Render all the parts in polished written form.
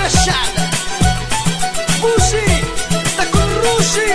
الشعب بوشي تاكل روشي.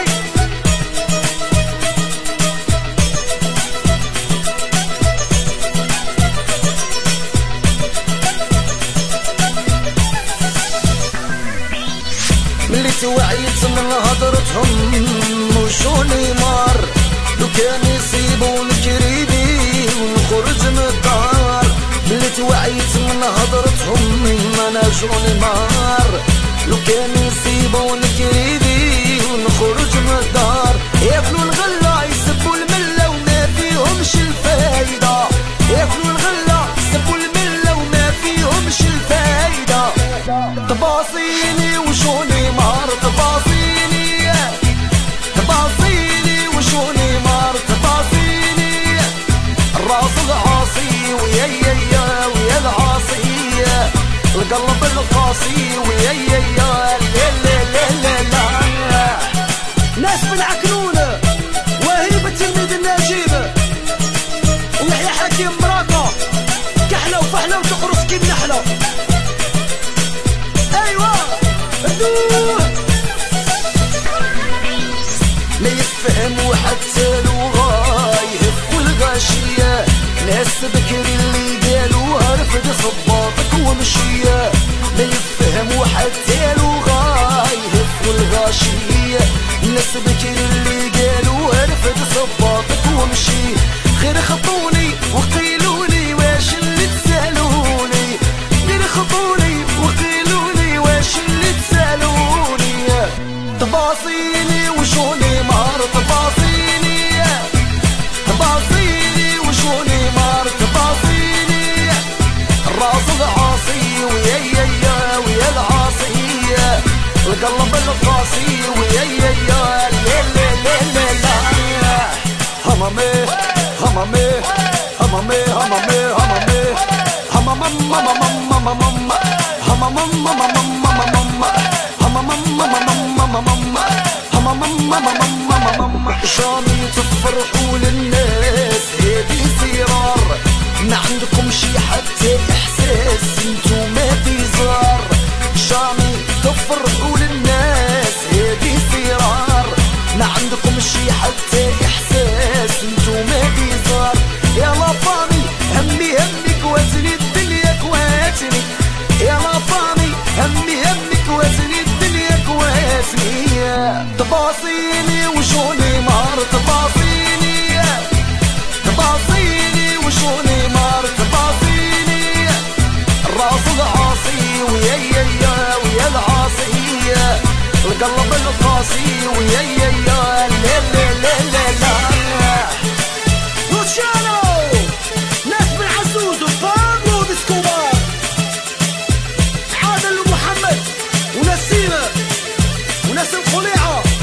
ملي توعيت من هضرتهم وشوني مار، لو كان يصيبون قريبي ونخرج من الدار. ملي توعيت من هضرتهم انا شوني مار، لو كان يصيبون قريبي ونخرج من الدار. ياكلوا الغله يسبوا المله وما فيهمش الفايده، ياكلوا الغله يسبوا المله وما فيهمش الفايده. تباصيني وشوني مار، تباصيني تباصيني وشوني مار، تباصيني الراس العاصي ويا يا ويا العاصي، القلب القاسي ويا يا لا لا لا لا. ناس بالعكنون وهيبة تلميذ النجيب ويحيى حكيم مراكو، كحله وفحله وتقرص كي النحله. ايوا ردوه ما يفهموا حتى لغة يهف الغاشية، ناس بكري اللي قالوها رفد صباطك ومشية. ما يفهموا حتى لغة يهف الغاشية، ناس بكري اللي قالوها رفد صباطك ومشي. خير خطوني وقيلوني واش اللي تسالوني، غير خطوني وقيلوني واش اللي تسالوني. تباصيني وشوني مار، تباصيني تباصيني وشوني مار، تباصيني الراس العاصي ويا يا ويا العاصي، القلب القاسي ويا يا لا لا لا لا. همامي همامي همامي همامي همامي شامي تفرحوا للناس هذه سرار، ما عندكم شي حتى احساس انتو ما بيزار. شامي تفرحوا للناس هذه سرار، ما عندكم شي حتى احساس انتو ما بيزار. يا لافامي همي همي كواتني الدنيا كواتني، يا لافامي همي همي كواتني الدنيا كواتني. تباصيني وشوني مار، تباصيني تباصيني وشوني مار، تباصيني الراس العاصي ويا يا ويا العاصي، القلب القاسي ويا يا لا لا لا لا لا. لوتشانو ناس بن عزوز وبابلو ديسكوبار، عادل ومحمد ونسيمة وناس القليعة.